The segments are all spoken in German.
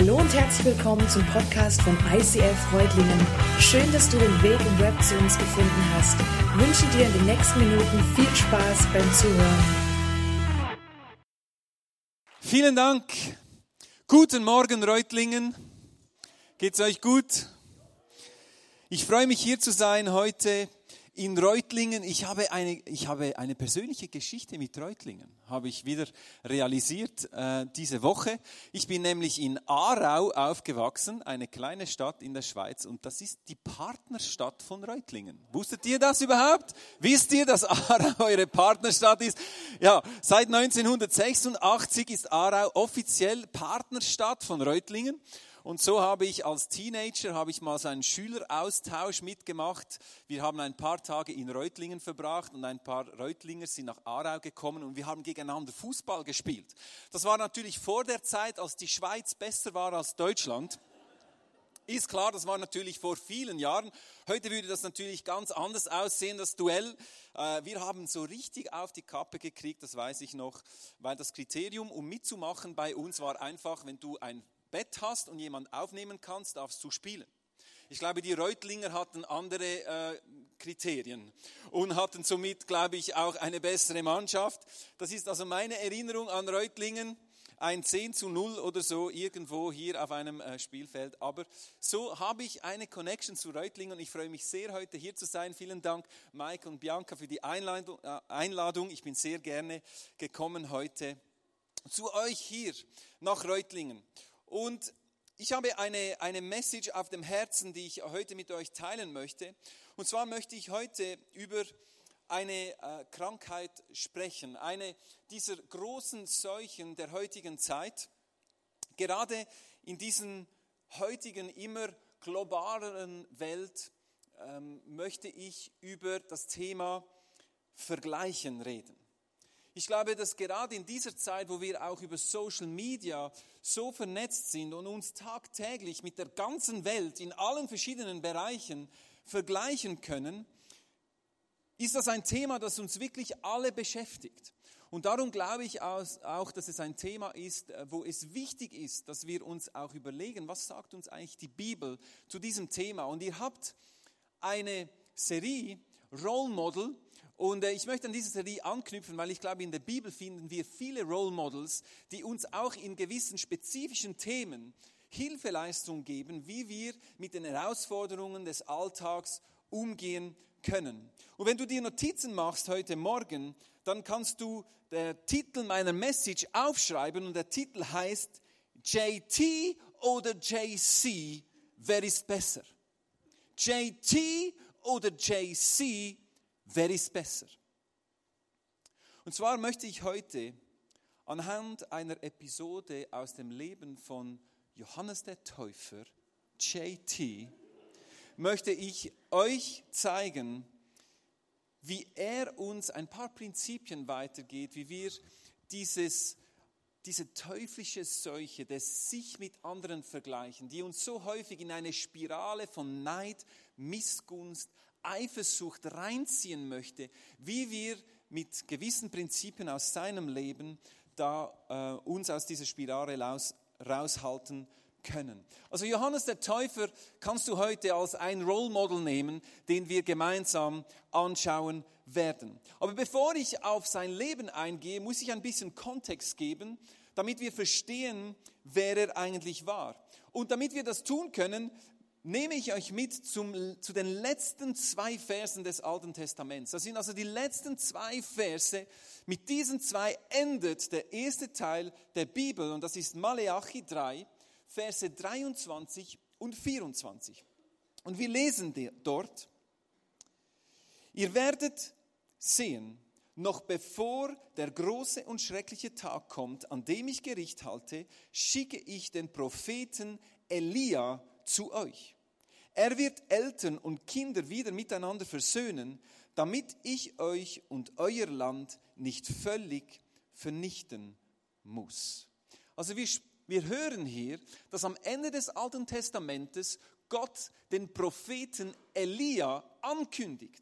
Hallo und herzlich willkommen zum Podcast von ICF Reutlingen. Schön, dass du den Weg im Web zu uns gefunden hast. Ich wünsche dir in den nächsten Minuten viel Spaß beim Zuhören. Vielen Dank. Guten Morgen, Reutlingen. Geht's euch gut? Ich freue mich, hier zu sein heute in Reutlingen. Ich habe eine persönliche Geschichte mit Reutlingen, habe ich wieder realisiert diese Woche. Ich bin nämlich in Aarau aufgewachsen, eine kleine Stadt in der Schweiz, und das ist die Partnerstadt von Reutlingen. Wusstet ihr das überhaupt? Wisst ihr, dass Aarau eure Partnerstadt ist? Ja, seit 1986 ist Aarau offiziell Partnerstadt von Reutlingen. Und so habe ich als Teenager mal so einen Schüleraustausch mitgemacht. Wir haben ein paar Tage in Reutlingen verbracht und ein paar Reutlinger sind nach Aarau gekommen und wir haben gegeneinander Fußball gespielt. Das war natürlich vor der Zeit, als die Schweiz besser war als Deutschland. Ist klar, das war natürlich vor vielen Jahren. Heute würde das natürlich ganz anders aussehen, das Duell. Wir haben so richtig auf die Kappe gekriegt, das weiß ich noch, weil das Kriterium, um mitzumachen bei uns, war einfach, wenn du ein Bett hast und jemand aufnehmen kannst, darfst du spielen. Ich glaube, die Reutlinger hatten andere Kriterien und hatten somit, glaube ich, auch eine bessere Mannschaft. Das ist also meine Erinnerung an Reutlingen, ein 10:0 oder so irgendwo hier auf einem Spielfeld. Aber so habe ich eine Connection zu Reutlingen und ich freue mich sehr, heute hier zu sein. Vielen Dank, Mike und Bianca, für die Einladung. Ich bin sehr gerne gekommen heute zu euch hier nach Reutlingen. Und ich habe eine Message auf dem Herzen, die ich heute mit euch teilen möchte. Und zwar möchte ich heute über eine Krankheit sprechen, eine dieser großen Seuchen der heutigen Zeit. Gerade in diesen heutigen immer globaleren Welt möchte ich über das Thema Vergleichen reden. Ich glaube, dass gerade in dieser Zeit, wo wir auch über Social Media so vernetzt sind und uns tagtäglich mit der ganzen Welt in allen verschiedenen Bereichen vergleichen können, ist das ein Thema, das uns wirklich alle beschäftigt. Und darum glaube ich auch, dass es ein Thema ist, wo es wichtig ist, dass wir uns auch überlegen, was sagt uns eigentlich die Bibel zu diesem Thema. Und ihr habt eine Serie, Role Model. Und ich möchte an diese Serie anknüpfen, weil ich glaube, in der Bibel finden wir viele Role Models, die uns auch in gewissen spezifischen Themen Hilfeleistung geben, wie wir mit den Herausforderungen des Alltags umgehen können. Und wenn du dir Notizen machst heute Morgen, dann kannst du den Titel meiner Message aufschreiben und der Titel heißt JT oder JC, wer ist besser? JT oder JC, wer ist besser? Und zwar möchte ich heute anhand einer Episode aus dem Leben von Johannes der Täufer, JT, möchte ich euch zeigen, wie er uns ein paar Prinzipien weitergeht, wie wir diese teuflische Seuche des sich mit anderen vergleichen, die uns so häufig in eine Spirale von Neid, Missgunst, Eifersucht reinziehen möchte, wie wir mit gewissen Prinzipien aus seinem Leben uns aus dieser Spirale raushalten können. Also Johannes der Täufer kannst du heute als ein Role Model nehmen, den wir gemeinsam anschauen werden. Aber bevor ich auf sein Leben eingehe, muss ich ein bisschen Kontext geben, damit wir verstehen, wer er eigentlich war. Und damit wir das tun können, nehme ich euch mit zu den letzten 2 Versen des Alten Testaments. Das sind also die letzten 2 Verse. Mit diesen 2 endet der erste Teil der Bibel und das ist Maleachi 3, Verse 23 und 24. Und wir lesen dort: Ihr werdet sehen, noch bevor der große und schreckliche Tag kommt, an dem ich Gericht halte, schicke ich den Propheten Elia zu euch. Er wird Eltern und Kinder wieder miteinander versöhnen, damit ich euch und euer Land nicht völlig vernichten muss. Also wir hören hier, dass am Ende des Alten Testamentes Gott den Propheten Elia ankündigt.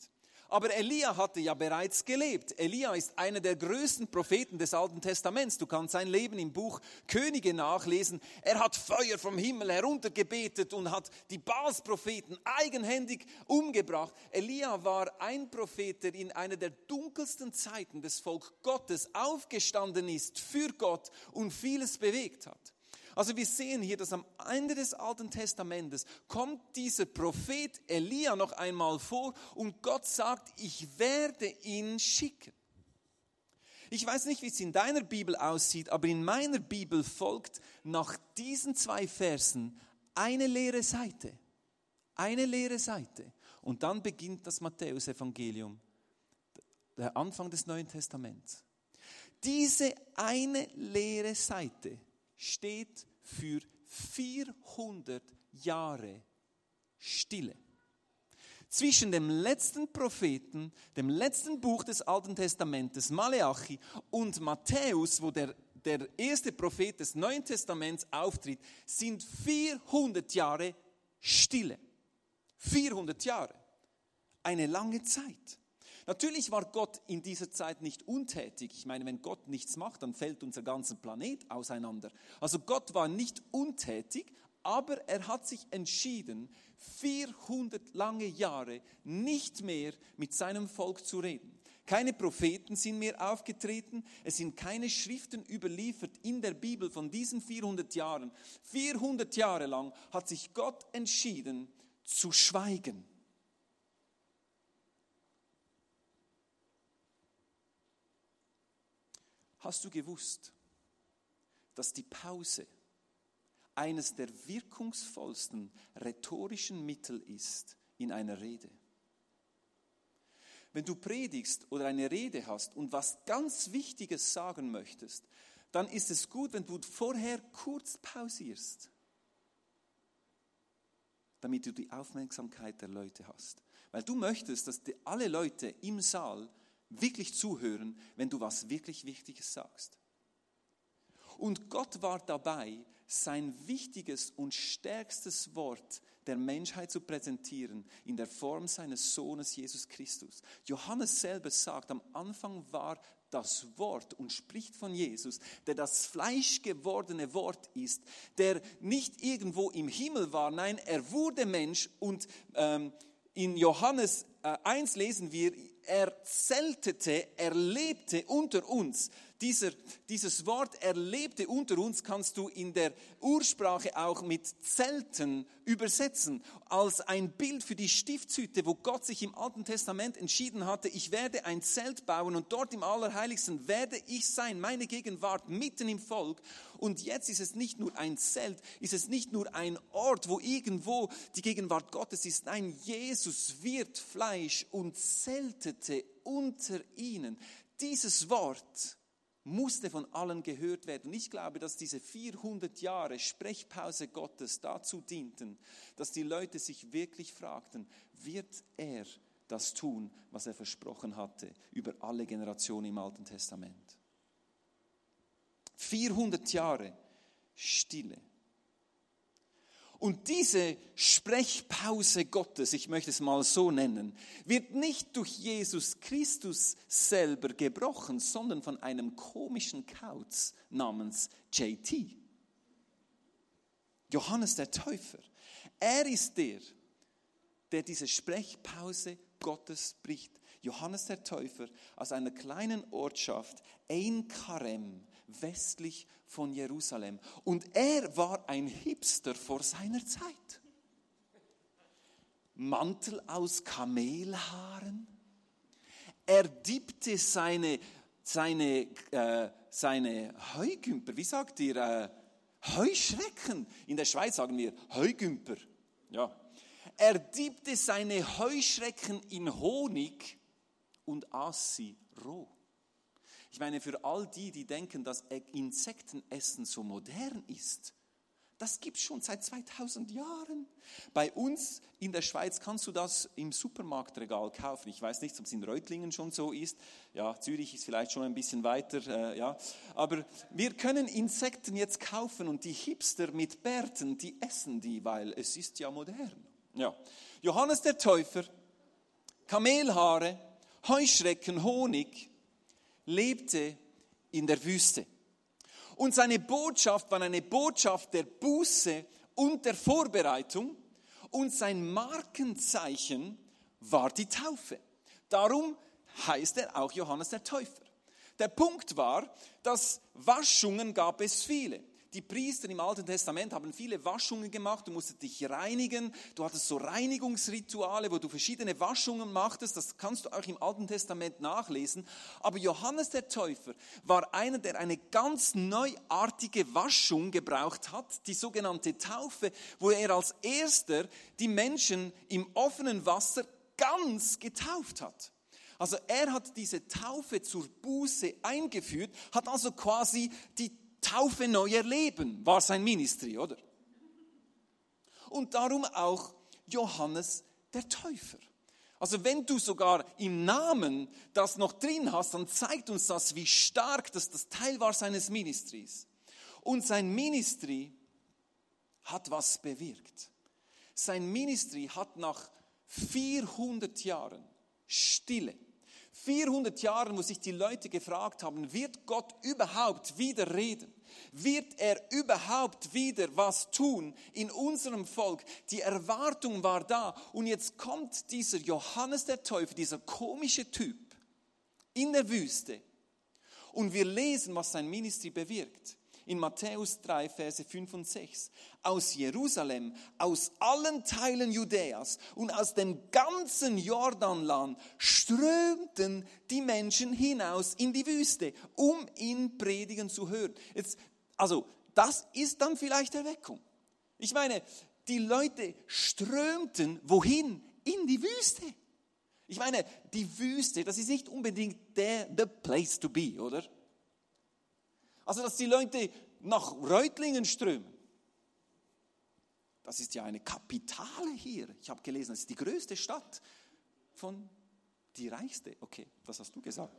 Aber Elia hatte ja bereits gelebt. Elia ist einer der größten Propheten des Alten Testaments. Du kannst sein Leben im Buch Könige nachlesen. Er hat Feuer vom Himmel heruntergebetet und hat die Baalspropheten eigenhändig umgebracht. Elia war ein Prophet, der in einer der dunkelsten Zeiten des Volkes Gottes aufgestanden ist für Gott und vieles bewegt hat. Also wir sehen hier, dass am Ende des Alten Testamentes kommt dieser Prophet Elia noch einmal vor und Gott sagt, ich werde ihn schicken. Ich weiß nicht, wie es in deiner Bibel aussieht, aber in meiner Bibel folgt nach diesen 2 Versen eine leere Seite. Eine leere Seite. Und dann beginnt das Matthäusevangelium, der Anfang des Neuen Testaments. Diese eine leere Seite steht für 400 Jahre Stille. Zwischen dem letzten Propheten, dem letzten Buch des Alten Testamentes, Maleachi, und Matthäus, wo der erste Prophet des Neuen Testaments auftritt, sind 400 Jahre Stille. 400 Jahre. Eine lange Zeit. Natürlich war Gott in dieser Zeit nicht untätig. Ich meine, wenn Gott nichts macht, dann fällt unser ganzer Planet auseinander. Also Gott war nicht untätig, aber er hat sich entschieden, 400 lange Jahre nicht mehr mit seinem Volk zu reden. Keine Propheten sind mehr aufgetreten, es sind keine Schriften überliefert in der Bibel von diesen 400 Jahren. 400 Jahre lang hat sich Gott entschieden zu schweigen. Hast du gewusst, dass die Pause eines der wirkungsvollsten rhetorischen Mittel ist in einer Rede? Wenn du predigst oder eine Rede hast und was ganz Wichtiges sagen möchtest, dann ist es gut, wenn du vorher kurz pausierst, damit du die Aufmerksamkeit der Leute hast. Weil du möchtest, dass alle Leute im Saal wirklich zuhören, wenn du was wirklich Wichtiges sagst. Und Gott war dabei, sein wichtiges und stärkstes Wort der Menschheit zu präsentieren in der Form seines Sohnes Jesus Christus. Johannes selber sagt, am Anfang war das Wort und spricht von Jesus, der das fleischgewordene Wort ist, der nicht irgendwo im Himmel war, nein, er wurde Mensch und in Johannes 1 lesen wir, er zeltete, er lebte unter uns. Dieses Wort, er lebte unter uns, kannst du in der Ursprache auch mit Zelten übersetzen, als ein Bild für die Stiftshütte, wo Gott sich im Alten Testament entschieden hatte, ich werde ein Zelt bauen und dort im Allerheiligsten werde ich sein, meine Gegenwart mitten im Volk. Und jetzt ist es nicht nur ein Zelt, ist es nicht nur ein Ort, wo irgendwo die Gegenwart Gottes ist. Nein, Jesus wird Fleisch und zeltete unter ihnen. Dieses Wort musste von allen gehört werden. Und ich glaube, dass diese 400 Jahre Sprechpause Gottes dazu dienten, dass die Leute sich wirklich fragten, wird er das tun, was er versprochen hatte, über alle Generationen im Alten Testament? 400 Jahre Stille. Und diese Sprechpause Gottes, ich möchte es mal so nennen, wird nicht durch Jesus Christus selber gebrochen, sondern von einem komischen Kauz namens JT. Johannes der Täufer. Er ist der diese Sprechpause Gottes bricht. Johannes der Täufer aus einer kleinen Ortschaft, Ein Karem, westlich von Jerusalem. Und er war ein Hipster vor seiner Zeit. Mantel aus Kamelhaaren. Er dippte seine Heugümper, wie sagt ihr, Heuschrecken. In der Schweiz sagen wir Heugümper. Ja. Er dippte seine Heuschrecken in Honig und aß sie roh. Ich meine, für all die denken, dass Insektenessen so modern ist, das gibt es schon seit 2000 Jahren. Bei uns in der Schweiz kannst du das im Supermarktregal kaufen. Ich weiß nicht, ob es in Reutlingen schon so ist. Ja, Zürich ist vielleicht schon ein bisschen weiter. Ja. Aber wir können Insekten jetzt kaufen und die Hipster mit Bärten, die essen die, weil es ist ja modern. Ja. Johannes der Täufer Kamelhaare, Heuschrecken, Honig, lebte in der Wüste. Und seine Botschaft war eine Botschaft der Buße und der Vorbereitung. Und sein Markenzeichen war die Taufe. Darum heißt er auch Johannes der Täufer. Der Punkt war, dass Waschungen gab es viele. Die Priester im Alten Testament haben viele Waschungen gemacht, du musstest dich reinigen, du hattest so Reinigungsrituale, wo du verschiedene Waschungen machtest, das kannst du auch im Alten Testament nachlesen. Aber Johannes der Täufer war einer, der eine ganz neuartige Waschung gebraucht hat, die sogenannte Taufe, wo er als erster die Menschen im offenen Wasser ganz getauft hat. Also er hat diese Taufe zur Buße eingeführt, hat also quasi die Taufe neu erleben, war sein Ministry, oder? Und darum auch Johannes der Täufer. Also wenn du sogar im Namen das noch drin hast, dann zeigt uns das, wie stark das Teil war seines Ministries. Und sein Ministry hat was bewirkt. Sein Ministry hat nach 400 Jahren Stille, 400 Jahren, wo sich die Leute gefragt haben, wird Gott überhaupt wieder reden? Wird er überhaupt wieder was tun in unserem Volk? Die Erwartung war da und jetzt kommt dieser Johannes der Täufer, dieser komische Typ in der Wüste und wir lesen, was sein Ministry bewirkt. In Matthäus 3, Verse 5 und 6. Aus Jerusalem, aus allen Teilen Judäas und aus dem ganzen Jordanland strömten die Menschen hinaus in die Wüste, um ihn predigen zu hören. Jetzt, also, das ist dann vielleicht Erweckung. Ich meine, die Leute strömten wohin? In die Wüste. Ich meine, die Wüste, das ist nicht unbedingt the place to be, oder? Also, dass die Leute nach Reutlingen strömen. Das ist ja eine Kapitale hier. Ich habe gelesen, das ist die größte Stadt die reichste. Okay, das hast du gesagt.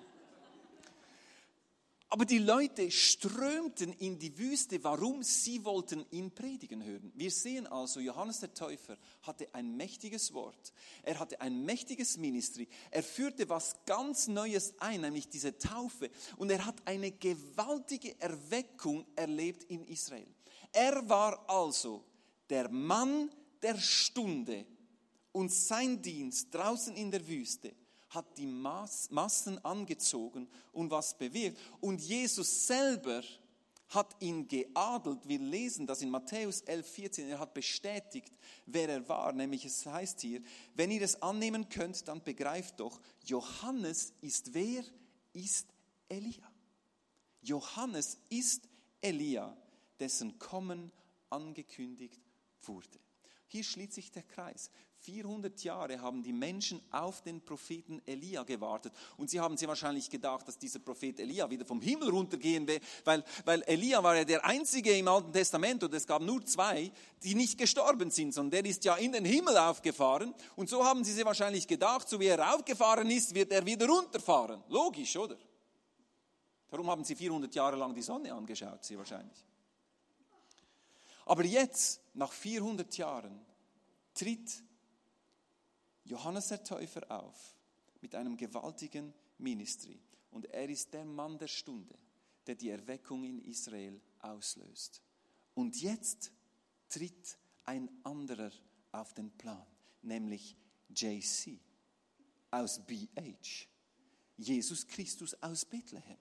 Aber die Leute strömten in die Wüste. Warum? Sie wollten ihn predigen hören. Wir sehen also, Johannes der Täufer hatte ein mächtiges Wort. Er hatte ein mächtiges Ministry. Er führte was ganz Neues ein, nämlich diese Taufe. Und er hat eine gewaltige Erweckung erlebt in Israel. Er war also der Mann der Stunde und sein Dienst draußen in der Wüste hat die Massen angezogen und was bewirkt. Und Jesus selber hat ihn geadelt. Wir lesen das in Matthäus 11,14. Er hat bestätigt, wer er war. Nämlich es heißt hier, wenn ihr es annehmen könnt, dann begreift doch, Johannes ist wer? Ist Elia. Johannes ist Elia, dessen Kommen angekündigt wurde. Hier schließt sich der Kreis. 400 Jahre haben die Menschen auf den Propheten Elia gewartet. Und sie haben sich wahrscheinlich gedacht, dass dieser Prophet Elia wieder vom Himmel runtergehen will, weil Elia war ja der Einzige im Alten Testament und es gab nur 2, die nicht gestorben sind, sondern der ist ja in den Himmel aufgefahren. Und so haben sie sich wahrscheinlich gedacht, so wie er aufgefahren ist, wird er wieder runterfahren. Logisch, oder? Darum haben sie 400 Jahre lang die Sonne angeschaut, sie wahrscheinlich. Aber jetzt, nach 400 Jahren, tritt Johannes der Täufer auf mit einem gewaltigen Ministry. Und er ist der Mann der Stunde, der die Erweckung in Israel auslöst. Und jetzt tritt ein anderer auf den Plan, nämlich JC aus BH, Jesus Christus aus Bethlehem.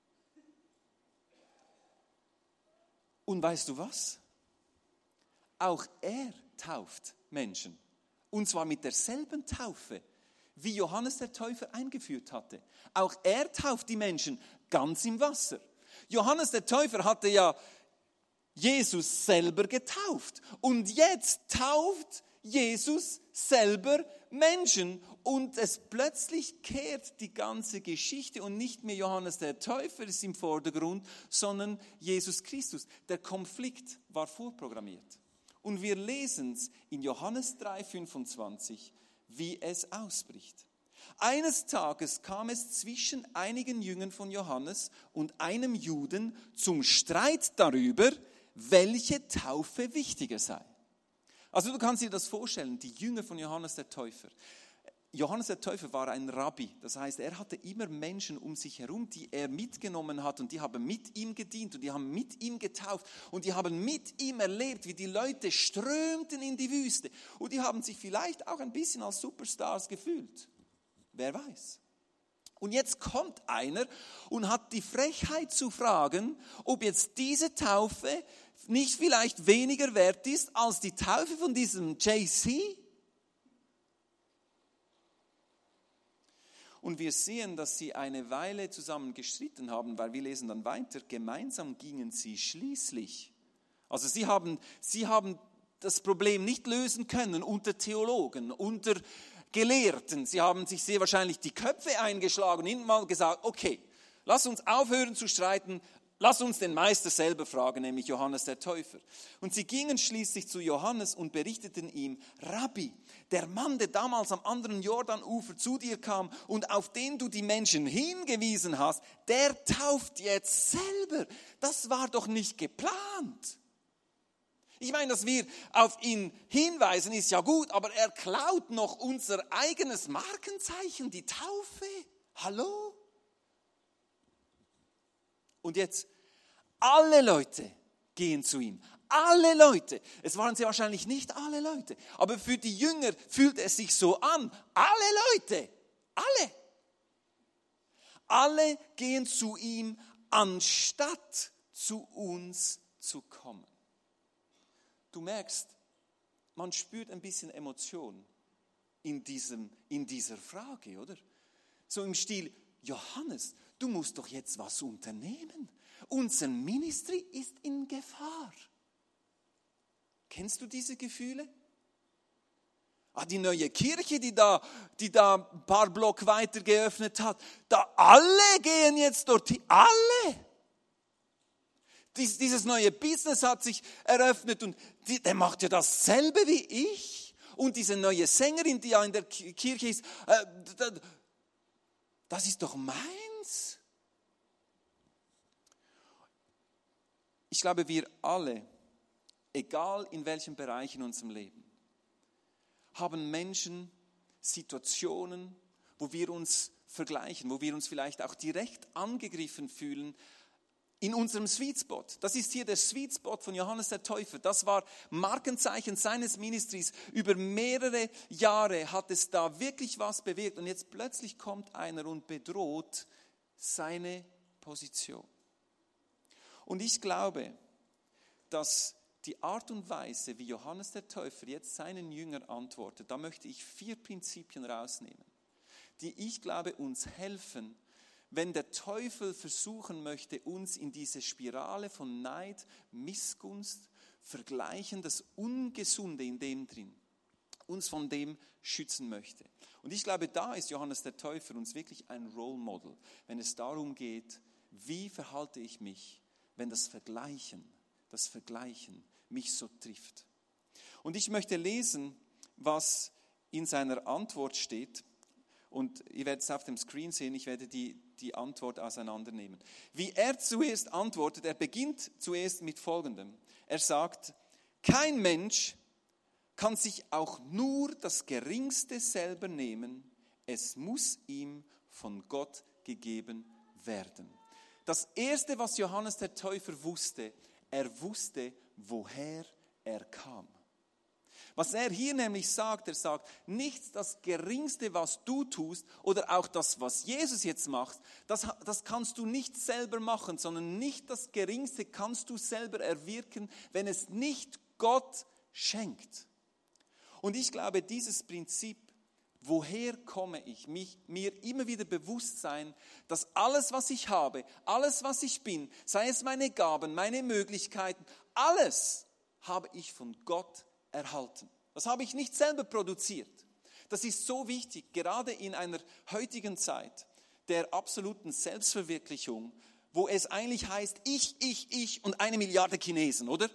Und weißt du was? Auch er tauft Menschen. Und zwar mit derselben Taufe, wie Johannes der Täufer eingeführt hatte. Auch er tauft die Menschen ganz im Wasser. Johannes der Täufer hatte ja Jesus selber getauft. Und jetzt tauft Jesus selber Menschen. Und es plötzlich kehrt die ganze Geschichte und nicht mehr Johannes der Täufer ist im Vordergrund, sondern Jesus Christus. Der Konflikt war vorprogrammiert. Und wir lesen es in Johannes 3,25, wie es ausbricht. Eines Tages kam es zwischen einigen Jüngern von Johannes und einem Juden zum Streit darüber, welche Taufe wichtiger sei. Also du kannst dir das vorstellen, die Jünger von Johannes der Täufer. Johannes der Täufer war ein Rabbi, das heißt, er hatte immer Menschen um sich herum, die er mitgenommen hat und die haben mit ihm gedient und die haben mit ihm getauft und die haben mit ihm erlebt, wie die Leute strömten in die Wüste und die haben sich vielleicht auch ein bisschen als Superstars gefühlt. Wer weiß. Und jetzt kommt einer und hat die Frechheit zu fragen, ob jetzt diese Taufe nicht vielleicht weniger wert ist als die Taufe von diesem JC. Und wir sehen, dass sie eine Weile zusammen gestritten haben, weil wir lesen dann weiter, gemeinsam gingen sie schließlich. Also sie haben das Problem nicht lösen können unter Theologen, unter Gelehrten. Sie haben sich sehr wahrscheinlich die Köpfe eingeschlagen und mal gesagt, okay, lass uns aufhören zu streiten, lass uns den Meister selber fragen, nämlich Johannes der Täufer. Und sie gingen schließlich zu Johannes und berichteten ihm, Rabbi, der Mann, der damals am anderen Jordanufer zu dir kam und auf den du die Menschen hingewiesen hast, der tauft jetzt selber. Das war doch nicht geplant. Ich meine, dass wir auf ihn hinweisen, ist ja gut, aber er klaut noch unser eigenes Markenzeichen, die Taufe. Hallo? Und jetzt, alle Leute gehen zu ihm. Alle Leute. Es waren sehr wahrscheinlich nicht alle Leute. Aber für die Jünger fühlt es sich so an. Alle Leute. Alle. Alle gehen zu ihm, anstatt zu uns zu kommen. Du merkst, man spürt ein bisschen Emotion in dieser Frage, oder? So im Stil, Johannes, du musst doch jetzt was unternehmen. Unser Ministry ist in Gefahr. Kennst du diese Gefühle? Die neue Kirche, die da ein paar Block weiter geöffnet hat, da alle gehen jetzt dorthin, alle. Dieses neue Business hat sich eröffnet und der macht ja dasselbe wie ich. Und diese neue Sängerin, die ja in der Kirche ist, das ist doch meins. Ich glaube, wir alle, egal in welchem Bereich in unserem Leben, haben Menschen, Situationen, wo wir uns vergleichen, wo wir uns vielleicht auch direkt angegriffen fühlen in unserem Sweet Spot. Das ist hier der Sweet Spot von Johannes der Täufer. Das war Markenzeichen seines Ministries. Über mehrere Jahre hat es da wirklich was bewirkt. Und jetzt plötzlich kommt einer und bedroht seine Position. Und ich glaube, dass die Art und Weise, wie Johannes der Täufer jetzt seinen Jüngern antwortet, da möchte ich 4 Prinzipien rausnehmen, die ich glaube uns helfen, wenn der Teufel versuchen möchte, uns in diese Spirale von Neid, Missgunst, Vergleichen, das Ungesunde in dem drin, uns von dem schützen möchte. Und ich glaube, da ist Johannes der Täufer uns wirklich ein Role Model, wenn es darum geht, wie verhalte ich mich, wenn das Vergleichen mich so trifft. Und ich möchte lesen, was in seiner Antwort steht. Und ihr werdet es auf dem Screen sehen, ich werde die Antwort auseinandernehmen. Wie er zuerst antwortet, er beginnt zuerst mit Folgendem. Er sagt, kein Mensch kann sich auch nur das Geringste selber nehmen, es muss ihm von Gott gegeben werden. Das Erste, was Johannes der Täufer wusste, er wusste, woher er kam. Was er hier nämlich sagt, er sagt, nichts das Geringste, was du tust oder auch das, was Jesus jetzt macht, das kannst du nicht selber machen, sondern nicht das Geringste kannst du selber erwirken, wenn es nicht Gott schenkt. Und ich glaube, dieses Prinzip, woher komme ich, mir immer wieder bewusst sein, dass alles, was ich habe, alles, was ich bin, sei es meine Gaben, meine Möglichkeiten, alles habe ich von Gott erhalten. Das habe ich nicht selber produziert. Das ist so wichtig, gerade in einer heutigen Zeit der absoluten Selbstverwirklichung, wo es eigentlich heißt, ich und 1 Milliarde Chinesen, oder?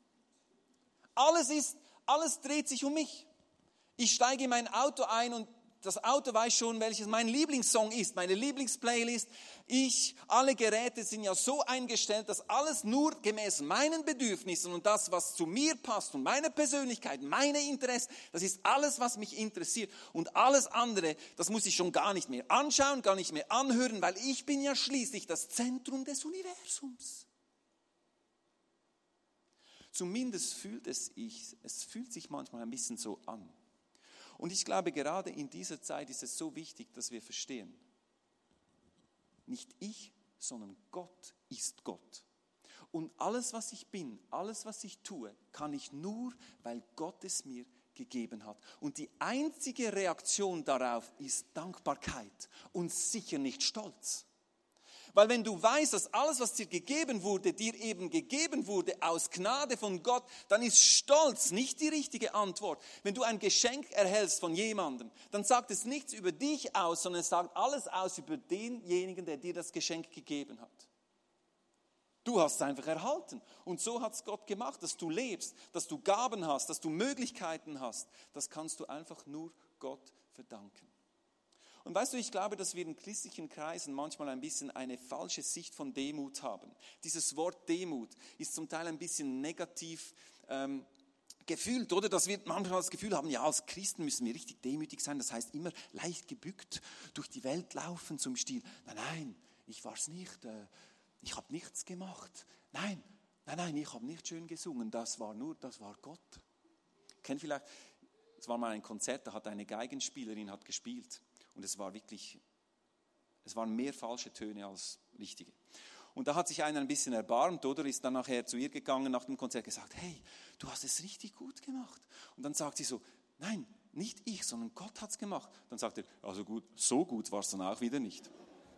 Alles dreht sich um mich. Ich steige in mein Auto ein und Das Auto weiß schon, welches mein Lieblingssong ist, meine Lieblingsplaylist. Alle Geräte sind ja so eingestellt, dass alles nur gemäß meinen Bedürfnissen und das, was zu mir passt und meine Persönlichkeit, meine Interessen, das ist alles, was mich interessiert. Und alles andere, das muss ich schon gar nicht mehr anschauen, gar nicht mehr anhören, weil ich bin ja schließlich das Zentrum des Universums. Zumindest fühlt es fühlt sich manchmal ein bisschen so an. Und ich glaube, gerade in dieser Zeit ist es so wichtig, dass wir verstehen, nicht ich, sondern Gott ist Gott. Und alles, was ich bin, alles, was ich tue, kann ich nur, weil Gott es mir gegeben hat. Und die einzige Reaktion darauf ist Dankbarkeit und sicher nicht Stolz. Weil wenn du weißt, dass alles, was dir gegeben wurde, dir eben gegeben wurde aus Gnade von Gott, dann ist Stolz nicht die richtige Antwort. Wenn du ein Geschenk erhältst von jemandem, dann sagt es nichts über dich aus, sondern es sagt alles aus über denjenigen, der dir das Geschenk gegeben hat. Du hast es einfach erhalten. Und so hat es Gott gemacht, dass du lebst, dass du Gaben hast, dass du Möglichkeiten hast. Das kannst du einfach nur Gott verdanken. Und weißt du, ich glaube, dass wir in christlichen Kreisen manchmal ein bisschen eine falsche Sicht von Demut haben. Dieses Wort Demut ist zum Teil ein bisschen negativ gefühlt, oder? Dass wir manchmal das Gefühl haben, ja, als Christen müssen wir richtig demütig sein. Das heißt, immer leicht gebückt durch die Welt laufen zum Stil. Nein, ich war es nicht. Ich habe nichts gemacht. Nein, ich habe nicht schön gesungen. Das war Gott. Kennt vielleicht, es war mal ein Konzert, da hat eine Geigenspielerin gespielt. Und es waren mehr falsche Töne als richtige. Und da hat sich einer ein bisschen erbarmt, oder ist dann nachher zu ihr gegangen nach dem Konzert, gesagt, hey, du hast es richtig gut gemacht. Und dann sagt sie so, nein, nicht ich, sondern Gott hat es gemacht. Dann sagt er, also gut, so gut war es dann auch wieder nicht.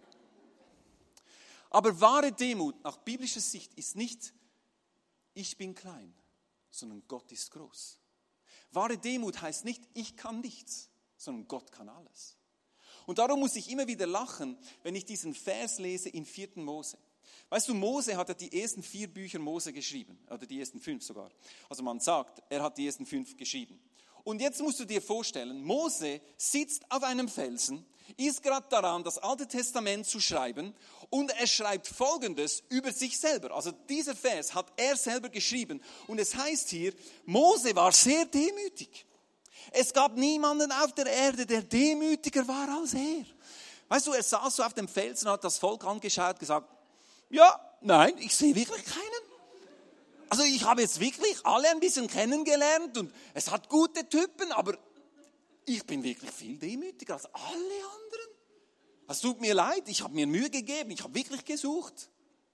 Aber wahre Demut nach biblischer Sicht ist nicht, ich bin klein, sondern Gott ist groß. Wahre Demut heißt nicht, ich kann nichts, sondern Gott kann alles. Und darum muss ich immer wieder lachen, wenn ich diesen Vers lese in 4. Mose. Weißt du, Mose hat ja die ersten 4 Bücher Mose geschrieben, oder die ersten 5 sogar. Also man sagt, er hat die ersten 5 geschrieben. Und jetzt musst du dir vorstellen, Mose sitzt auf einem Felsen, ist gerade daran, das Alte Testament zu schreiben und er schreibt Folgendes über sich selber. Also dieser Vers hat er selber geschrieben und es heißt hier, Mose war sehr demütig. Es gab niemanden auf der Erde, der demütiger war als er. Weißt du, er saß so auf dem Felsen und hat das Volk angeschaut und gesagt, ja, nein, ich sehe wirklich keinen. Also ich habe jetzt wirklich alle ein bisschen kennengelernt und es hat gute Typen, aber ich bin wirklich viel demütiger als alle anderen. Es tut mir leid, ich habe mir Mühe gegeben, ich habe wirklich gesucht.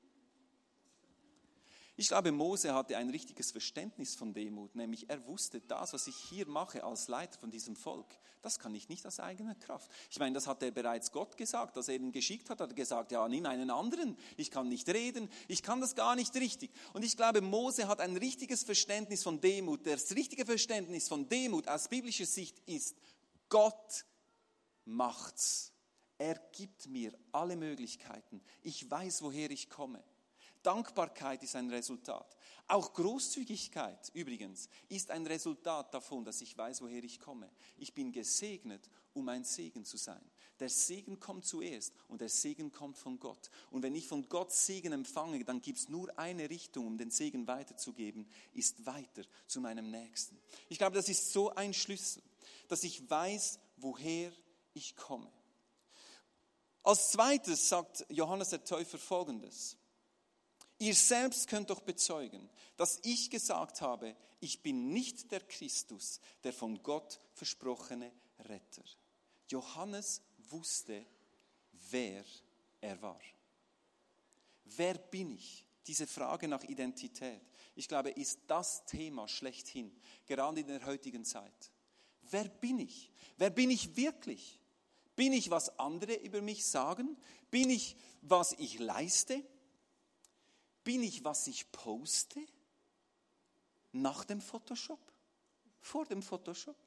Ich glaube, Mose hatte ein richtiges Verständnis von Demut, nämlich er wusste, das, was ich hier mache als Leiter von diesem Volk, das kann ich nicht aus eigener Kraft. Ich meine, das hat er bereits Gott gesagt, als er ihn geschickt hat er gesagt, ja, nimm einen anderen, ich kann nicht reden, ich kann das gar nicht richtig. Und ich glaube, Mose hat ein richtiges Verständnis von Demut. Das richtige Verständnis von Demut aus biblischer Sicht ist, Gott macht's. Er gibt mir alle Möglichkeiten. Ich weiß, woher ich komme. Dankbarkeit ist ein Resultat. Auch Großzügigkeit übrigens ist ein Resultat davon, dass ich weiß, woher ich komme. Ich bin gesegnet, um ein Segen zu sein. Der Segen kommt zuerst und der Segen kommt von Gott. Und wenn ich von Gott Segen empfange, dann gibt es nur eine Richtung, um den Segen weiterzugeben, ist weiter zu meinem Nächsten. Ich glaube, das ist so ein Schlüssel, dass ich weiß, woher ich komme. Als zweites sagt Johannes der Täufer Folgendes. Ihr selbst könnt doch bezeugen, dass ich gesagt habe, ich bin nicht der Christus, der von Gott versprochene Retter. Johannes wusste, wer er war. Wer bin ich? Diese Frage nach Identität, ich glaube, ist das Thema schlechthin, gerade in der heutigen Zeit. Wer bin ich? Wer bin ich wirklich? Bin ich, was andere über mich sagen? Bin ich, was ich leiste? Bin ich, was ich poste? Nach dem Photoshop? Vor dem Photoshop?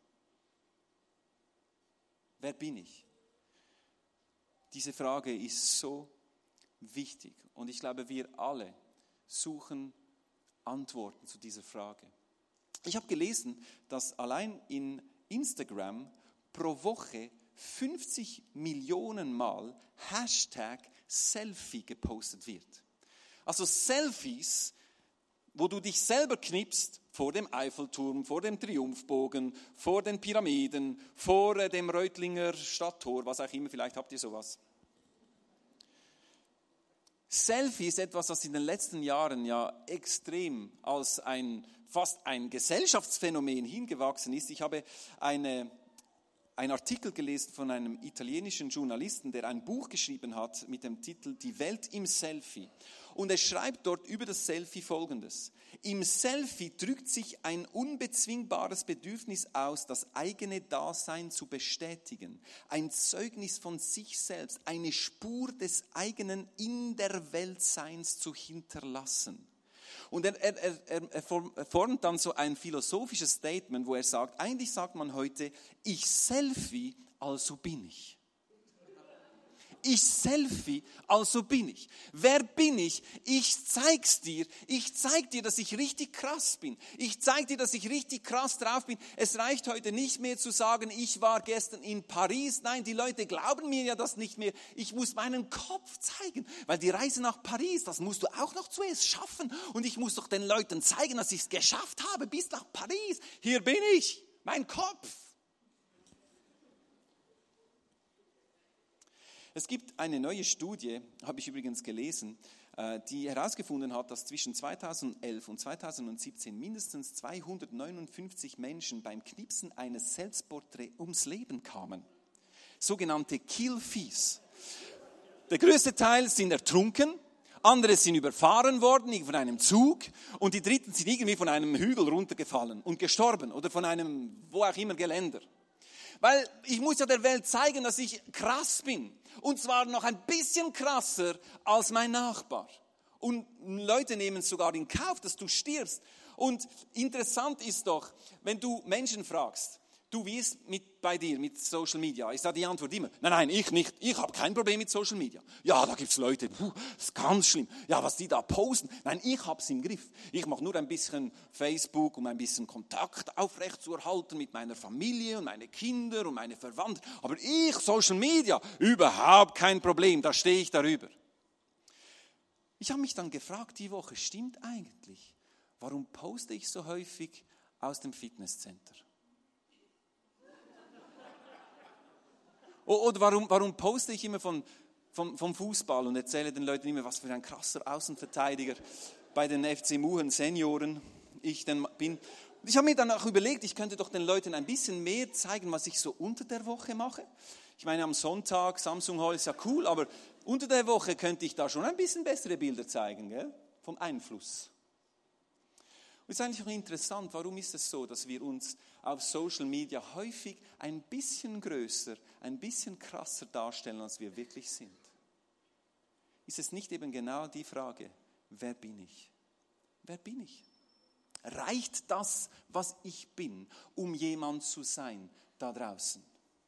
Wer bin ich? Diese Frage ist so wichtig und ich glaube, wir alle suchen Antworten zu dieser Frage. Ich habe gelesen, dass allein in Instagram pro Woche 50 Millionen Mal Hashtag Selfie gepostet wird. Also Selfies, wo du dich selber knippst vor dem Eiffelturm, vor dem Triumphbogen, vor den Pyramiden, vor dem Reutlinger Stadttor, was auch immer, vielleicht habt ihr sowas. Selfie ist etwas, das in den letzten Jahren ja extrem als fast ein Gesellschaftsphänomen hingewachsen ist. Ich habe einen Artikel gelesen von einem italienischen Journalisten, der ein Buch geschrieben hat mit dem Titel Die Welt im Selfie. Und er schreibt dort über das Selfie Folgendes: Im Selfie drückt sich ein unbezwingbares Bedürfnis aus, das eigene Dasein zu bestätigen. Ein Zeugnis von sich selbst, eine Spur des eigenen in der Weltseins zu hinterlassen. Und er formt dann so ein philosophisches Statement, wo er sagt, eigentlich sagt man heute, ich selfie, also bin ich. Ich selfie, also bin ich. Wer bin ich? Ich zeig's dir. Ich zeig dir, dass ich richtig krass bin. Ich zeig dir, dass ich richtig krass drauf bin. Es reicht heute nicht mehr zu sagen, ich war gestern in Paris. Nein, die Leute glauben mir ja das nicht mehr. Ich muss meinen Kopf zeigen, weil die Reise nach Paris, das musst du auch noch zuerst schaffen. Und ich muss doch den Leuten zeigen, dass ich es geschafft habe bis nach Paris. Hier bin ich, mein Kopf. Es gibt eine neue Studie, habe ich übrigens gelesen, die herausgefunden hat, dass zwischen 2011 und 2017 mindestens 259 Menschen beim Knipsen eines Selbstporträts ums Leben kamen. Sogenannte Kill-Fees. Der größte Teil sind ertrunken, andere sind überfahren worden von einem Zug und die dritten sind irgendwie von einem Hügel runtergefallen und gestorben oder von einem, wo auch immer, Geländer. Weil ich muss ja der Welt zeigen, dass ich krass bin. Und zwar noch ein bisschen krasser als mein Nachbar. Und Leute nehmen es sogar in Kauf, dass du stirbst. Und interessant ist doch, wenn du Menschen fragst, du, wie ist bei dir mit Social Media? Ist da die Antwort immer, nein, ich nicht. Ich habe kein Problem mit Social Media. Ja, da gibt es Leute, das ist ganz schlimm. Ja, was die da posten. Nein, ich habe es im Griff. Ich mache nur ein bisschen Facebook, um ein bisschen Kontakt aufrechtzuerhalten mit meiner Familie und meine Kinder und meine Verwandten. Aber ich, Social Media, überhaupt kein Problem. Da stehe ich darüber. Ich habe mich dann gefragt die Woche, stimmt eigentlich, warum poste ich so häufig aus dem Fitnesscenter? Oder warum poste ich immer vom Fußball und erzähle den Leuten immer, was für ein krasser Außenverteidiger bei den FC Muchen Senioren ich denn bin. Ich habe mir dann auch überlegt, ich könnte doch den Leuten ein bisschen mehr zeigen, was ich so unter der Woche mache. Ich meine, am Sonntag, Samsung Hall ist ja cool, aber unter der Woche könnte ich da schon ein bisschen bessere Bilder zeigen, gell? Vom Einfluss. Und es ist eigentlich auch interessant, warum ist es so, dass wir uns auf Social Media häufig ein bisschen größer, ein bisschen krasser darstellen, als wir wirklich sind? Ist es nicht eben genau die Frage, wer bin ich? Wer bin ich? Reicht das, was ich bin, um jemand zu sein da draußen?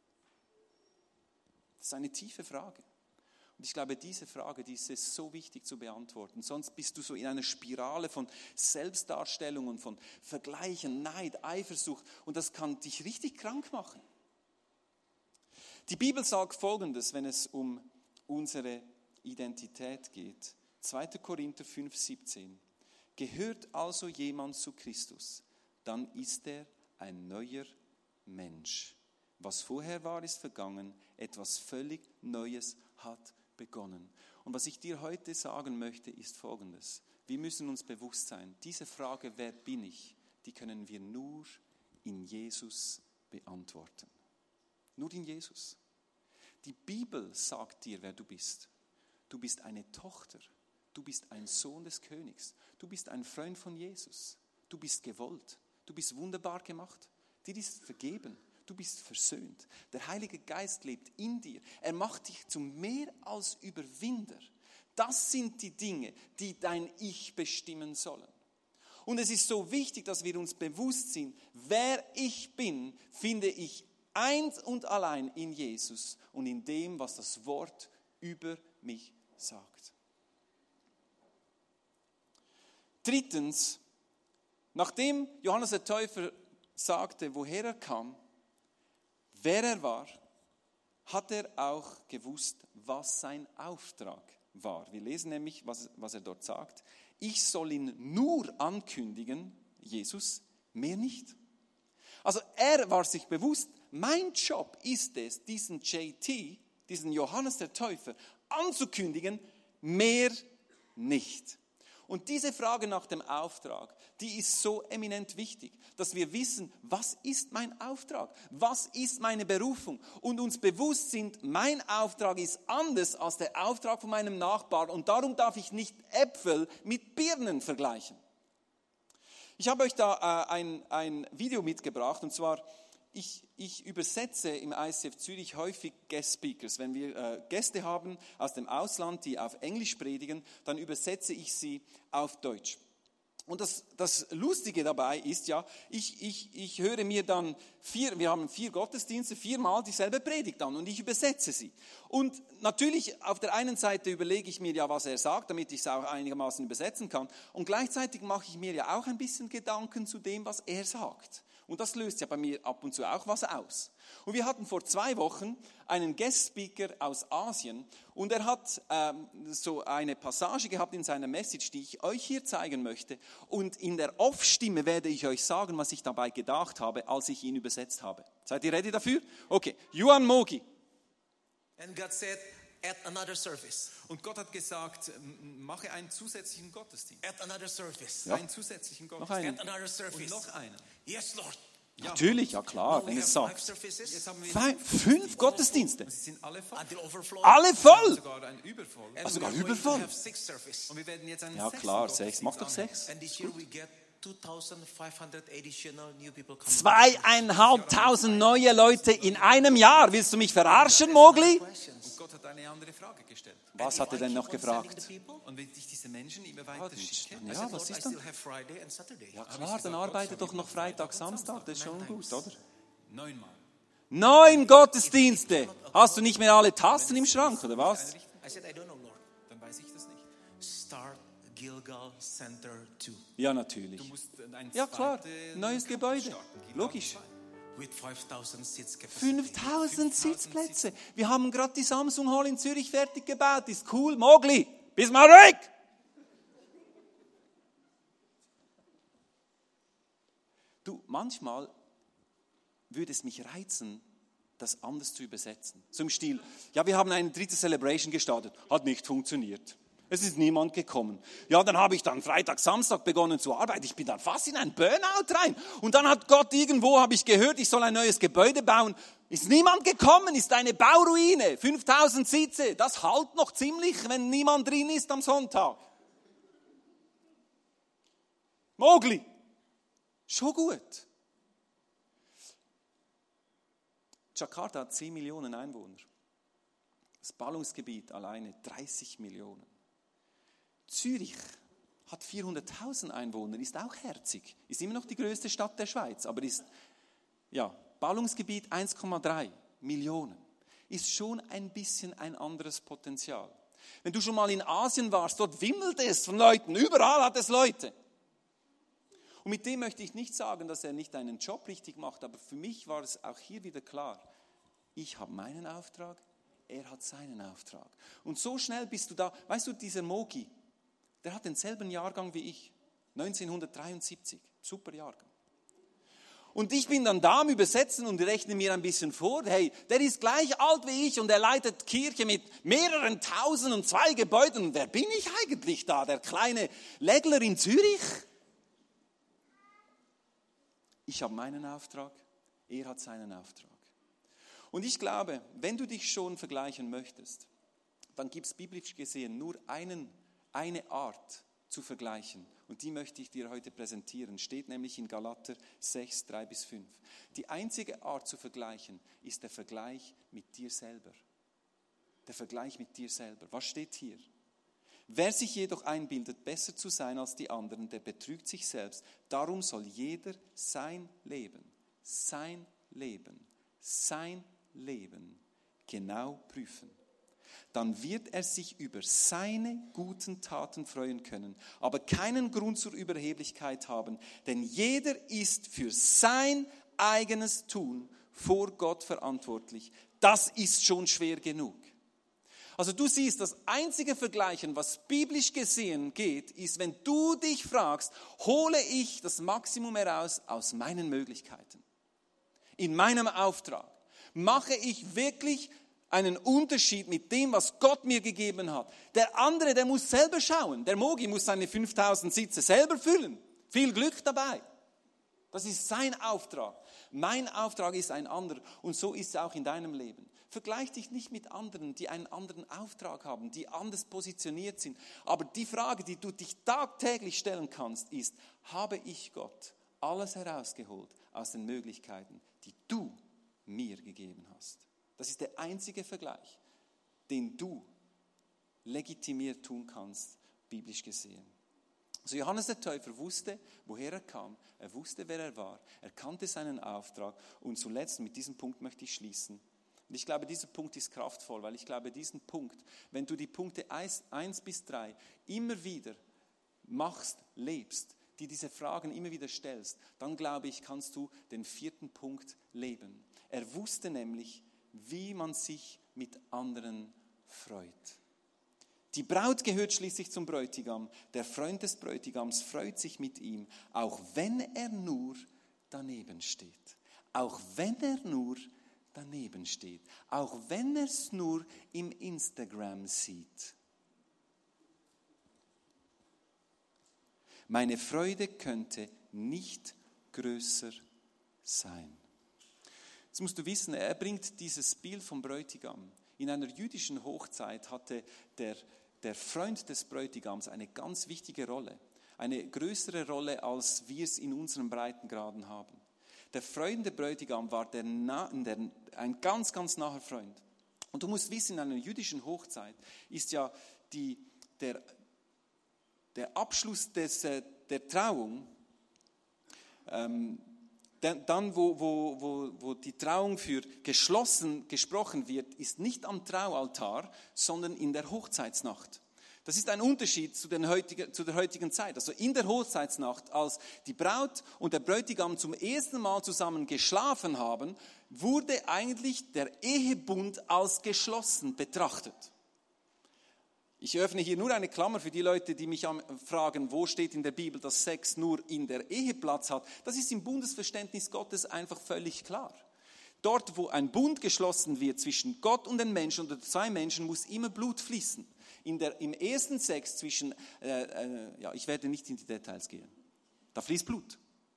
Das ist eine tiefe Frage. Und ich glaube, diese Frage, die ist es so wichtig zu beantworten. Sonst bist du so in einer Spirale von Selbstdarstellung und von Vergleichen, Neid, Eifersucht. Und das kann dich richtig krank machen. Die Bibel sagt Folgendes, wenn es um unsere Identität geht. 2. Korinther 5,17. Gehört also jemand zu Christus, dann ist er ein neuer Mensch. Was vorher war, ist vergangen. Etwas völlig Neues hat begonnen. Und was ich dir heute sagen möchte, ist Folgendes. Wir müssen uns bewusst sein, diese Frage, wer bin ich, die können wir nur in Jesus beantworten. Nur in Jesus. Die Bibel sagt dir, wer du bist. Du bist eine Tochter. Du bist ein Sohn des Königs. Du bist ein Freund von Jesus. Du bist gewollt. Du bist wunderbar gemacht. Dir ist vergeben. Du bist versöhnt. Der Heilige Geist lebt in dir. Er macht dich zum mehr als Überwinder. Das sind die Dinge, die dein Ich bestimmen sollen. Und es ist so wichtig, dass wir uns bewusst sind, wer ich bin, finde ich eins und allein in Jesus und in dem, was das Wort über mich sagt. Drittens, nachdem Johannes der Täufer sagte, woher er kam, wer er war, hat er auch gewusst, was sein Auftrag war. Wir lesen nämlich, was er dort sagt. Ich soll ihn nur ankündigen, Jesus, mehr nicht. Also er war sich bewusst, mein Job ist es, diesen JT, diesen Johannes der Täufer, anzukündigen, mehr nicht. Und diese Frage nach dem Auftrag, die ist so eminent wichtig, dass wir wissen, was ist mein Auftrag? Was ist meine Berufung? Und uns bewusst sind, mein Auftrag ist anders als der Auftrag von meinem Nachbarn. Und darum darf ich nicht Äpfel mit Birnen vergleichen. Ich habe euch da ein Video mitgebracht, und zwar, ich übersetze im ICF Zürich häufig Guest Speakers. Wenn wir Gäste haben aus dem Ausland, die auf Englisch predigen, dann übersetze ich sie auf Deutsch. Und das Lustige dabei ist ja, ich höre mir dann wir haben 4 Gottesdienste, 4-mal dieselbe Predigt an und ich übersetze sie. Und natürlich auf der einen Seite überlege ich mir ja, was er sagt, damit ich es auch einigermaßen übersetzen kann. Und gleichzeitig mache ich mir ja auch ein bisschen Gedanken zu dem, was er sagt. Und das löst ja bei mir ab und zu auch was aus. Und wir hatten vor 2 Wochen einen Guest Speaker aus Asien und er hat so eine Passage gehabt in seiner Message, die ich euch hier zeigen möchte. Und in der Off-Stimme werde ich euch sagen, was ich dabei gedacht habe, als ich ihn übersetzt habe. Seid ihr ready dafür? Okay, Yuan Mogi. And God said, add another service. Und Gott hat gesagt, mache einen zusätzlichen Gottesdienst. Add another service. Ja. Einen zusätzlichen Gottesdienst. Add another service. Und noch einen. Yes, Lord. Ja. Natürlich, ja klar, wenn es sagt. 5 Gottesdienste. Sie sind alle voll. Alle voll. Sogar ein Übervoll. Also sogar übervoll. Und wir werden jetzt einen Ja klar, 6. Mach doch 6. 2.500 neue Leute in einem Jahr. Willst du mich verarschen, Mogli? Und Gott hat eine andere Frage gestellt. Was hat er denn noch gefragt? Und wenn ich diese Menschen immer weiter schicke, ja, was ist dann? Ja klar, dann arbeite doch noch Freitag, Samstag, das ist schon gut, oder? 9 Mal. 9 Gottesdienste. Hast du nicht mehr alle Tassen im Schrank, oder was? I said, I don't know, Lord. Dann weiß ich das nicht. Start Gilgal Center 2. Ja, natürlich. Du musst Ja klar, neues Gebäude, logisch. With 5,000 seats capacity. 5000 Sitzplätze. Wir haben gerade die Samsung Hall in Zürich fertig gebaut. Ist cool. Mogli, bist mal ruhig. Du, manchmal würde es mich reizen, das anders zu übersetzen. So im Stil, ja, wir haben eine 3. Celebration gestartet. Hat nicht funktioniert. Es ist niemand gekommen. Ja, dann habe ich dann Freitag, Samstag begonnen zu arbeiten. Ich bin dann fast in ein Burnout rein. Und dann hat Gott irgendwo, habe ich gehört, ich soll ein neues Gebäude bauen. Ist niemand gekommen, ist eine Bauruine. 5000 Sitze, das halt noch ziemlich, wenn niemand drin ist am Sonntag. Mogli, schon gut. Jakarta hat 10 Millionen Einwohner. Das Ballungsgebiet alleine 30 Millionen. Zürich hat 400.000 Einwohner, ist auch herzig, ist immer noch die größte Stadt der Schweiz, aber ist, ja, Ballungsgebiet 1,3 Millionen. Ist schon ein bisschen ein anderes Potenzial. Wenn du schon mal in Asien warst, dort wimmelt es von Leuten, überall hat es Leute. Und mit dem möchte ich nicht sagen, dass er nicht einen Job richtig macht, aber für mich war es auch hier wieder klar, ich habe meinen Auftrag, er hat seinen Auftrag. Und so schnell bist du da, weißt du, dieser Mogi, der hat denselben Jahrgang wie ich, 1973, super Jahrgang. Und ich bin dann da am Übersetzen und rechne mir ein bisschen vor, hey, der ist gleich alt wie ich und er leitet Kirche mit mehreren Tausend und 2 Gebäuden. Und wer bin ich eigentlich da, der kleine Lägler in Zürich? Ich habe meinen Auftrag, er hat seinen Auftrag. Und ich glaube, wenn du dich schon vergleichen möchtest, dann gibt es biblisch gesehen nur eine Art zu vergleichen. Und die möchte ich dir heute präsentieren. Steht nämlich in Galater 6, 3-5. Die einzige Art zu vergleichen ist der Vergleich mit dir selber. Der Vergleich mit dir selber. Was steht hier? Wer sich jedoch einbildet, besser zu sein als die anderen, der betrügt sich selbst. Darum soll jeder sein Leben genau prüfen. Dann wird er sich über seine guten Taten freuen können, aber keinen Grund zur Überheblichkeit haben, denn jeder ist für sein eigenes Tun vor Gott verantwortlich. das ist schon schwer genug. Also du siehst, das einzige Vergleichen, was biblisch gesehen geht, ist, wenn du dich fragst, hole ich das Maximum heraus aus meinen Möglichkeiten, in meinem Auftrag, mache ich wirklich einen Unterschied mit dem, was Gott mir gegeben hat. Der andere, der muss selber schauen. Der Mogi muss seine 5000 Sitze selber füllen. Viel Glück dabei. Das ist sein Auftrag. Mein Auftrag ist ein anderer. Und so ist es auch in deinem Leben. Vergleich dich nicht mit anderen, die einen anderen Auftrag haben, die anders positioniert sind. Aber die Frage, die du dich tagtäglich stellen kannst, ist, habe ich Gott alles herausgeholt aus den Möglichkeiten, die du mir gegeben hast? Das ist der einzige Vergleich, den du legitimiert tun kannst, biblisch gesehen. Also Johannes der Täufer wusste, woher er kam, er wusste, wer er war, er kannte seinen Auftrag und zuletzt, mit diesem Punkt möchte ich schließen. Und ich glaube, dieser Punkt ist kraftvoll, weil ich glaube, diesen Punkt, wenn du die Punkte 1 bis 3 immer wieder machst, lebst, die diese Fragen immer wieder stellst, dann glaube ich, kannst du den 4. Punkt leben. Er wusste nämlich, wie man sich mit anderen freut. Die Braut gehört schließlich zum Bräutigam. Der Freund des Bräutigams freut sich mit ihm, auch wenn er nur daneben steht. Auch wenn er nur daneben steht. Auch wenn er es nur im Instagram sieht. Meine Freude könnte nicht größer sein. Jetzt musst du wissen, er bringt dieses Bild vom Bräutigam. In einer jüdischen Hochzeit hatte der Freund des Bräutigams eine ganz wichtige Rolle. Eine größere Rolle, als wir es in unseren Breitengraden haben. Der Freund der Bräutigam war ein ganz, ganz naher Freund. Und du musst wissen, in einer jüdischen Hochzeit ist ja der Abschluss der Trauung, dann, wo die Trauung für geschlossen gesprochen wird, ist nicht am Traualtar, sondern in der Hochzeitsnacht. Das ist ein Unterschied zu der heutigen Zeit. Also in der Hochzeitsnacht, als die Braut und der Bräutigam zum ersten Mal zusammen geschlafen haben, wurde eigentlich der Ehebund als geschlossen betrachtet. Ich öffne hier nur eine Klammer für die Leute, die mich fragen, wo steht in der Bibel, dass Sex nur in der Ehe Platz hat. Das ist im Bundesverständnis Gottes einfach völlig klar. Dort, wo ein Bund geschlossen wird zwischen Gott und den Menschen oder zwei Menschen, muss immer Blut fließen. Im ersten Sex zwischen, ich werde nicht in die Details gehen, da fließt Blut.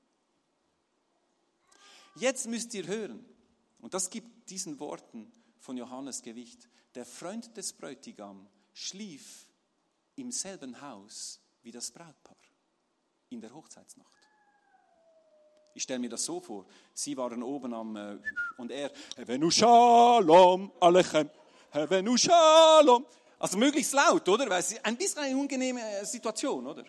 Jetzt müsst ihr hören, und das gibt diesen Worten von Johannes Gewicht, der Freund des Bräutigams schlief im selben Haus wie das Brautpaar in der Hochzeitsnacht. Ich stelle mir das so vor, sie waren oben und er, Hevenu Shalom Alechem, Hevenu Shalom. Also möglichst laut, oder? Weil es ist ein bisschen eine unangenehme Situation, oder?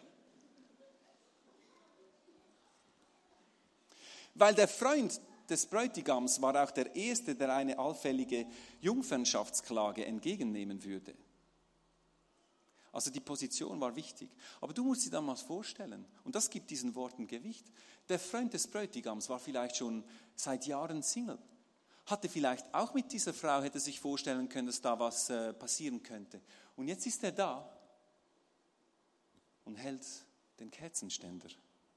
Weil der Freund des Bräutigams war auch der Erste, der eine allfällige Jungfernschaftsklage entgegennehmen würde. Also die Position war wichtig. Aber du musst dir dann mal vorstellen, und das gibt diesen Worten Gewicht, der Freund des Bräutigams war vielleicht schon seit Jahren Single. Hatte vielleicht auch mit dieser Frau, hätte sich vorstellen können, dass da was passieren könnte. Und jetzt ist er da und hält den Kerzenständer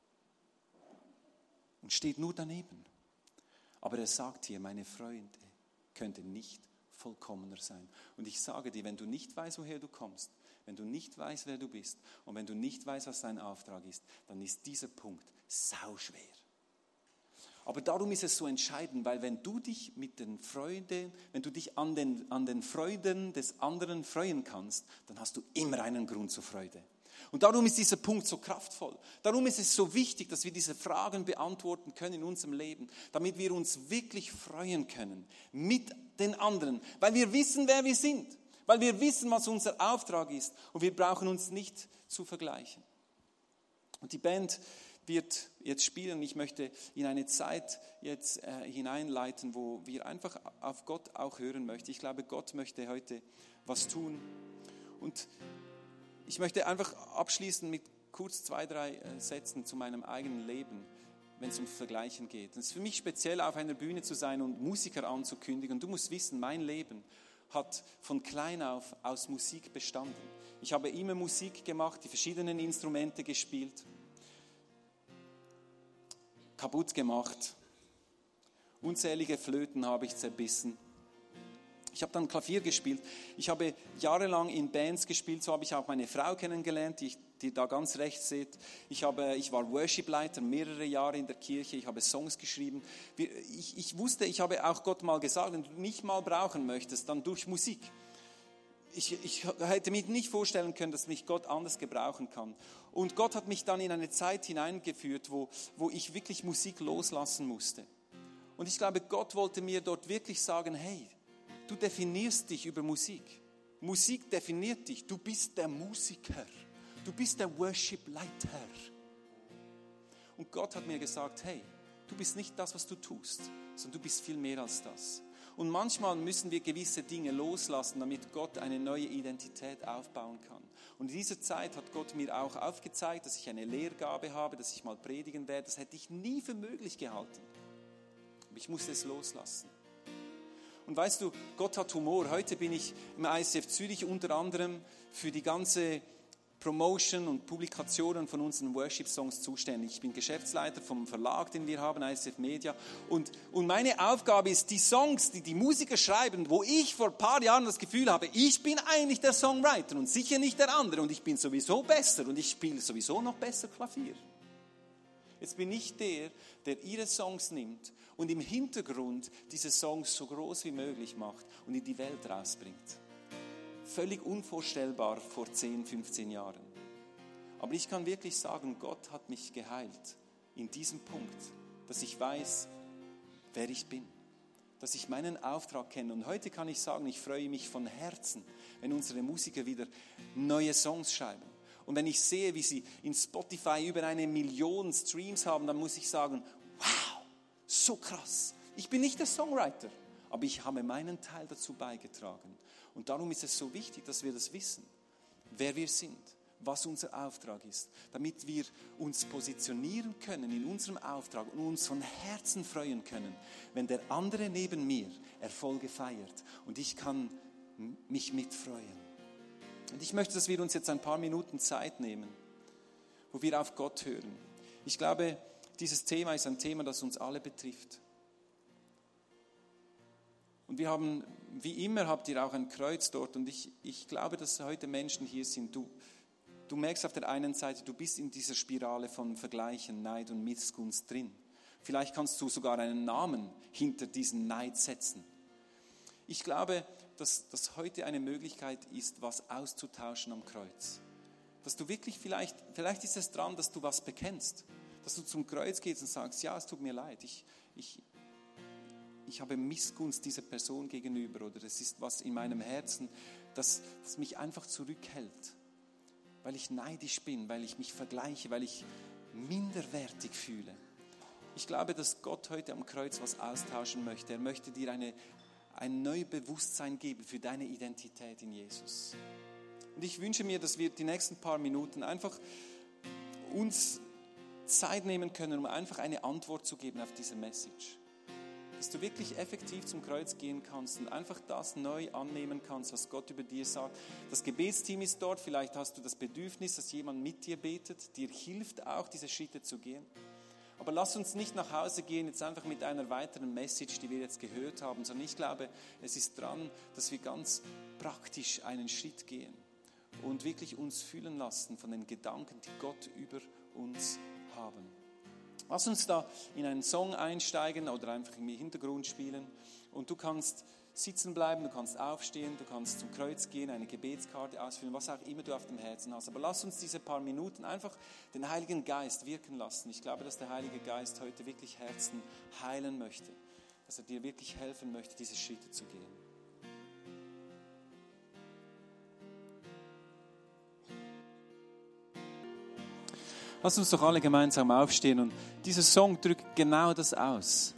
und steht nur daneben. Aber er sagt hier, meine Freunde könnten nicht vollkommener sein. Und ich sage dir, wenn du nicht weißt, woher du kommst, wenn du nicht weißt, wer du bist und wenn du nicht weißt, was dein Auftrag ist, dann ist dieser Punkt sauschwer. Aber darum ist es so entscheidend, weil wenn du dich an den Freuden des anderen freuen kannst, dann hast du immer einen Grund zur Freude. Und darum ist dieser Punkt so kraftvoll. Darum ist es so wichtig, dass wir diese Fragen beantworten können in unserem Leben, damit wir uns wirklich freuen können mit den anderen, weil wir wissen, wer wir sind, weil wir wissen, was unser Auftrag ist und wir brauchen uns nicht zu vergleichen. Und die Band wird jetzt spielen. Ich möchte in eine Zeit jetzt hineinleiten, wo wir einfach auf Gott auch hören möchten. Ich glaube, Gott möchte heute was tun. Und ich möchte einfach abschließen mit kurz 2, 3 Sätzen zu meinem eigenen Leben. wenn es um Vergleichen geht. Es ist für mich speziell, auf einer Bühne zu sein und Musiker anzukündigen. Und du musst wissen, mein Leben hat von klein auf aus Musik bestanden. Ich habe immer Musik gemacht, die verschiedenen Instrumente gespielt, kaputt gemacht. Unzählige Flöten habe ich zerbissen. Ich habe dann Klavier gespielt. Ich habe jahrelang in Bands gespielt. So habe ich auch meine Frau kennengelernt, die da ganz rechts seht. Ich war Worship-Leiter mehrere Jahre in der Kirche. Ich habe Songs geschrieben. Ich wusste, ich habe auch Gott mal gesagt, wenn du mich mal brauchen möchtest, dann durch Musik. Ich hätte mir nicht vorstellen können, dass mich Gott anders gebrauchen kann. Und Gott hat mich dann in eine Zeit hineingeführt, wo ich wirklich Musik loslassen musste. Und ich glaube, Gott wollte mir dort wirklich sagen, hey, du definierst dich über Musik. Musik definiert dich. Du bist der Musiker. Du bist der Worship-Leiter. Und Gott hat mir gesagt, hey, du bist nicht das, was du tust, sondern du bist viel mehr als das. Und manchmal müssen wir gewisse Dinge loslassen, damit Gott eine neue Identität aufbauen kann. Und in dieser Zeit hat Gott mir auch aufgezeigt, dass ich eine Lehrgabe habe, dass ich mal predigen werde. Das hätte ich nie für möglich gehalten. Aber ich musste es loslassen. Und weißt du, Gott hat Humor. Heute bin ich im ICF Zürich unter anderem für die ganze Promotion und Publikationen von unseren Worship-Songs zuständig. Ich bin Geschäftsleiter vom Verlag, den wir haben, ICF Media. Und meine Aufgabe ist, die Songs, die Musiker schreiben, wo ich vor ein paar Jahren das Gefühl habe, ich bin eigentlich der Songwriter und sicher nicht der andere und ich bin sowieso besser und ich spiele sowieso noch besser Klavier. Jetzt bin ich der ihre Songs nimmt und im Hintergrund diese Songs so groß wie möglich macht und in die Welt rausbringt. Völlig unvorstellbar vor 10, 15 Jahren. Aber ich kann wirklich sagen, Gott hat mich geheilt in diesem Punkt, dass ich weiß, wer ich bin. Dass ich meinen Auftrag kenne. Und heute kann ich sagen, ich freue mich von Herzen, wenn unsere Musiker wieder neue Songs schreiben. Und wenn ich sehe, wie sie in Spotify über 1 Million Streams haben, dann muss ich sagen, wow, so krass. Ich bin nicht der Songwriter, aber ich habe meinen Teil dazu beigetragen. Und darum ist es so wichtig, dass wir das wissen, wer wir sind, was unser Auftrag ist, damit wir uns positionieren können in unserem Auftrag und uns von Herzen freuen können, wenn der andere neben mir Erfolge feiert und ich kann mich mitfreuen. Und ich möchte, dass wir uns jetzt ein paar Minuten Zeit nehmen, wo wir auf Gott hören. Ich glaube, dieses Thema ist ein Thema, das uns alle betrifft. Und wir haben, wie immer, habt ihr auch ein Kreuz dort. Und ich glaube, dass heute Menschen hier sind. Du merkst auf der einen Seite, du bist in dieser Spirale von Vergleichen, Neid und Missgunst drin. Vielleicht kannst du sogar einen Namen hinter diesen Neid setzen. Ich glaube, dass heute eine Möglichkeit ist, was auszutauschen am Kreuz. Dass du wirklich vielleicht ist es dran, dass du was bekennst. Dass du zum Kreuz gehst und sagst, ja, es tut mir leid, ich habe Missgunst dieser Person gegenüber oder es ist was in meinem Herzen, das mich einfach zurückhält, weil ich neidisch bin, weil ich mich vergleiche, weil ich minderwertig fühle. Ich glaube, dass Gott heute am Kreuz was austauschen möchte. Er möchte dir ein neues Bewusstsein geben für deine Identität in Jesus. Und ich wünsche mir, dass wir die nächsten paar Minuten einfach uns Zeit nehmen können, um einfach eine Antwort zu geben auf diese Message. Dass du wirklich effektiv zum Kreuz gehen kannst und einfach das neu annehmen kannst, was Gott über dir sagt. Das Gebetsteam ist dort, vielleicht hast du das Bedürfnis, dass jemand mit dir betet, dir hilft auch, diese Schritte zu gehen. Aber lass uns nicht nach Hause gehen, jetzt einfach mit einer weiteren Message, die wir jetzt gehört haben, sondern ich glaube, es ist dran, dass wir ganz praktisch einen Schritt gehen und wirklich uns fühlen lassen von den Gedanken, die Gott über uns haben. Lass uns da in einen Song einsteigen oder einfach im Hintergrund spielen und du kannst sitzen bleiben, du kannst aufstehen, du kannst zum Kreuz gehen, eine Gebetskarte ausfüllen, was auch immer du auf dem Herzen hast. Aber lass uns diese paar Minuten einfach den Heiligen Geist wirken lassen. Ich glaube, dass der Heilige Geist heute wirklich Herzen heilen möchte, dass er dir wirklich helfen möchte, diese Schritte zu gehen. Lass uns doch alle gemeinsam aufstehen und dieser Song drückt genau das aus.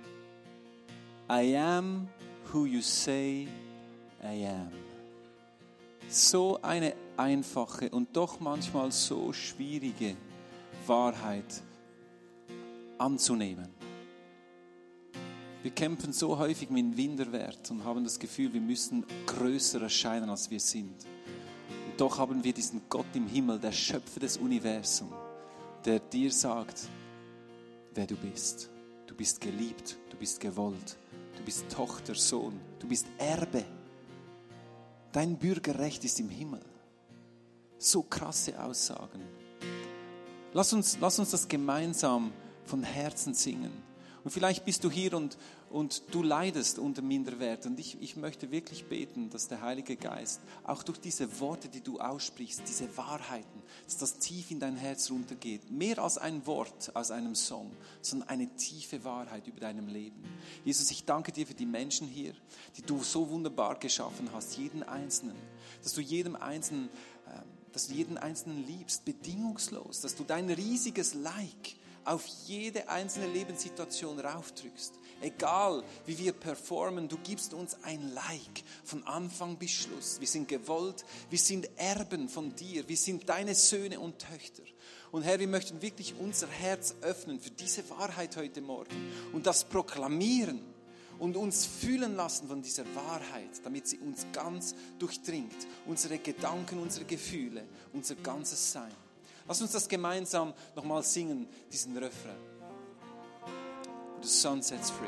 I am who you say I am. So eine einfache und doch manchmal so schwierige Wahrheit, anzunehmen. Wir kämpfen so häufig mit dem Minderwert und haben das Gefühl, wir müssen größer erscheinen, als wir sind. Und doch haben wir diesen Gott im Himmel, der Schöpfer des Universums, der dir sagt, wer du bist. Du bist geliebt, du bist gewollt, du bist Tochter, Sohn, du bist Erbe. Dein Bürgerrecht ist im Himmel. So krasse Aussagen. Lass uns das gemeinsam von Herzen singen. Und vielleicht bist du hier und du leidest unter Minderwert. Und ich möchte wirklich beten, dass der Heilige Geist auch durch diese Worte, die du aussprichst, diese Wahrheiten, dass das tief in dein Herz runtergeht. Mehr als ein Wort aus einem Song, sondern eine tiefe Wahrheit über deinem Leben. Jesus, ich danke dir für die Menschen hier, die du so wunderbar geschaffen hast, jeden Einzelnen, dass du jeden Einzelnen liebst, bedingungslos, dass du dein riesiges Like auf jede einzelne Lebenssituation raufdrückst. Egal, wie wir performen, du gibst uns ein Like von Anfang bis Schluss. Wir sind gewollt, wir sind Erben von dir, wir sind deine Söhne und Töchter. Und Herr, wir möchten wirklich unser Herz öffnen für diese Wahrheit heute Morgen und das proklamieren und uns fühlen lassen von dieser Wahrheit, damit sie uns ganz durchdringt. Unsere Gedanken, unsere Gefühle, unser ganzes Sein. Lass uns das gemeinsam nochmal singen, diesen Refrain. The sun sets free.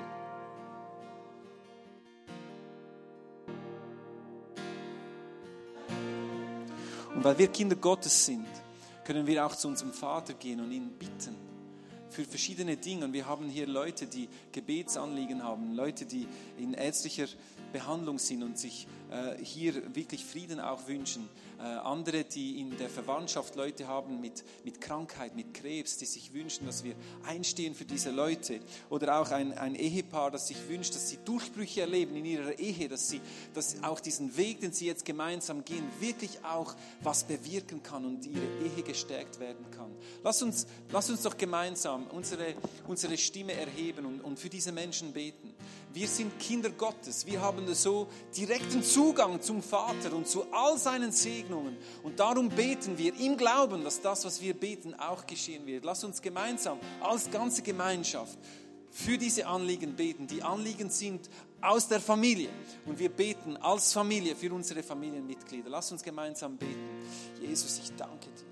Und weil wir Kinder Gottes sind, können wir auch zu unserem Vater gehen und ihn bitten für verschiedene Dinge. Und wir haben hier Leute, die Gebetsanliegen haben, Leute, die in ärztlicher Behandlung sind und sich hier wirklich Frieden auch wünschen. Andere, die in der Verwandtschaft Leute haben mit Krankheit, mit Krebs, die sich wünschen, dass wir einstehen für diese Leute. Oder auch ein Ehepaar, das sich wünscht, dass sie Durchbrüche erleben in ihrer Ehe, dass auch diesen Weg, den sie jetzt gemeinsam gehen, wirklich auch was bewirken kann und ihre Ehe gestärkt werden kann. Lass uns doch gemeinsam unsere Stimme erheben und für diese Menschen beten. Wir sind Kinder Gottes. Wir haben so direkten Zugang zum Vater und zu all seinen Segnungen. Und darum beten wir im Glauben, dass das, was wir beten, auch geschehen wird. Lass uns gemeinsam als ganze Gemeinschaft für diese Anliegen beten. Die Anliegen sind aus der Familie. Und wir beten als Familie für unsere Familienmitglieder. Lass uns gemeinsam beten. Jesus, ich danke dir.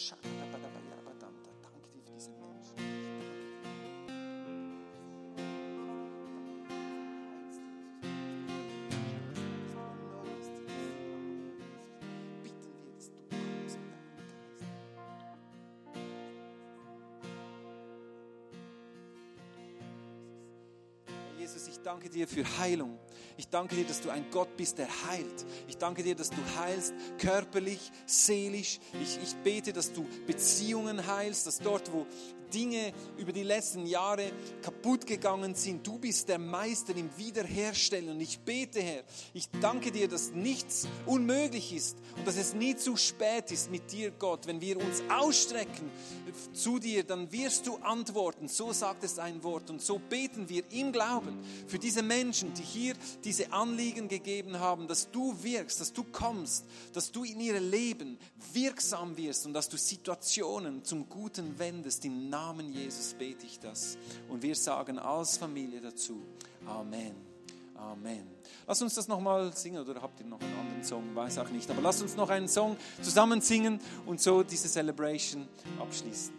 Jesus, ich danke dir für Heilung. Ich danke dir, dass du ein Gott bist, der heilt. Ich danke dir, dass du heilst, körperlich, seelisch. Ich bete, dass du Beziehungen heilst, dass dort, wo Dinge über die letzten Jahre kaputt gegangen sind, du bist der Meister im Wiederherstellen. Und ich bete, Herr, ich danke dir, dass nichts unmöglich ist und dass es nie zu spät ist mit dir, Gott. Wenn wir uns ausstrecken zu dir, dann wirst du antworten. So sagt es ein Wort. Und so beten wir im Glauben für diese Menschen, die hier diese Anliegen gegeben haben, dass du wirkst, dass du kommst, dass du in ihr Leben wirksam wirst und dass du Situationen zum Guten wendest. Im Namen Jesus bete ich das. Und wir sagen als Familie dazu, Amen. Amen. Lass uns das nochmal singen, oder habt ihr noch einen anderen Song? Weiß auch nicht. Aber lasst uns noch einen Song zusammen singen und so diese Celebration abschließen.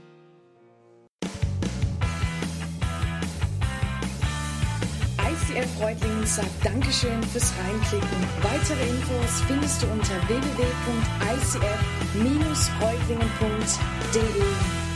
ICF Reutlingen sagt Dankeschön fürs Reinklicken. Weitere Infos findest du unter www.icf-reutlingen.de.